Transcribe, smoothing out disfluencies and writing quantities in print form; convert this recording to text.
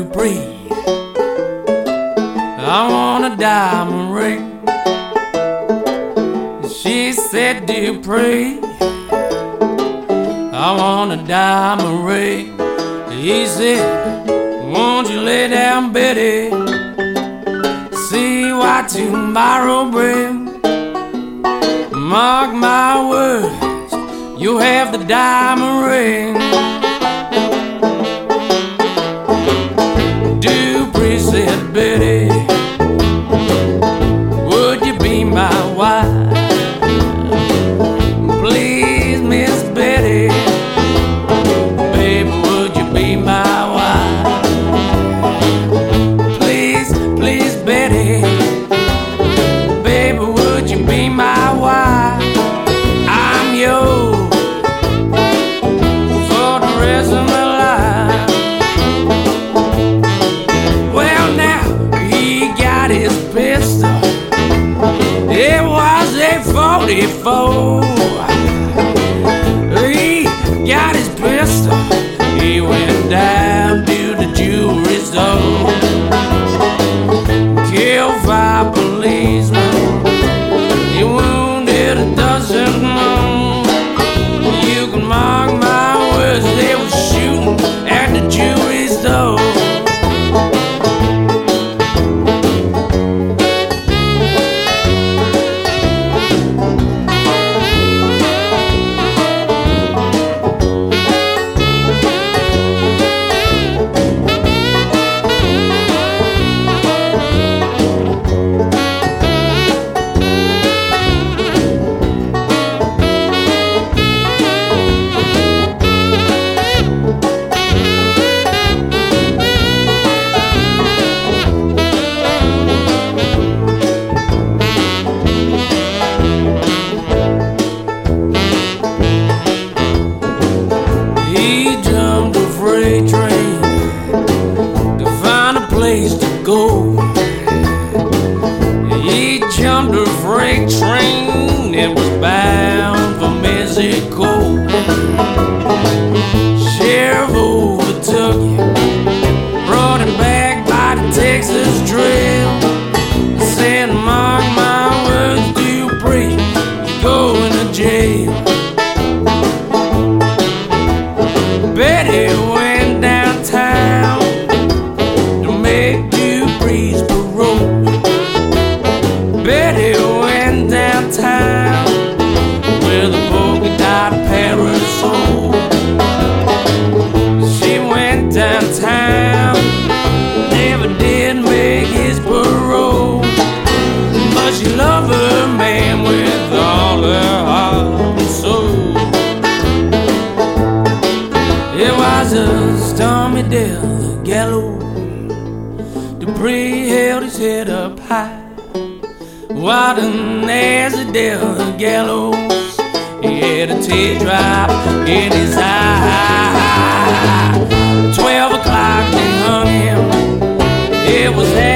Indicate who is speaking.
Speaker 1: Dupree. I want a diamond ring. She said, Dupree, I want a diamond ring. He said, won't you lay down, Betty, see what tomorrow brings. Mark my words, you'll have the diamond ring. Dupree said, Betty, would you be my wife? Please, Miss Betty, baby, would you be my wife? Please, please, Betty, baby, would you be my wife? I'm yours for the rest of my life. Well, now he got his pistol. It was a 44. He got his pistol. He went down to the jewelry store, killed 5 policemen. He wounded a dozen more. You can mark my words, they were shooting at the jewelry store. Freight train to find a place to go. He jumped a freight train and was bound for Mexico. Sheriff overtook him, brought him back by the Texas Trail. Said, mark my words, Dupree, you're going to jail. Betty went downtown to make Dupree's parole. Betty went downtown with a polka dot parasol. She went downtown, never did make his parole, but she loved her man with all her heart and soul. It was a stormy day of the gallows. Dupree held his head up high. What an nasty day of the gallows. He had a teardrop in his eye. 12 o'clock they hung him. It was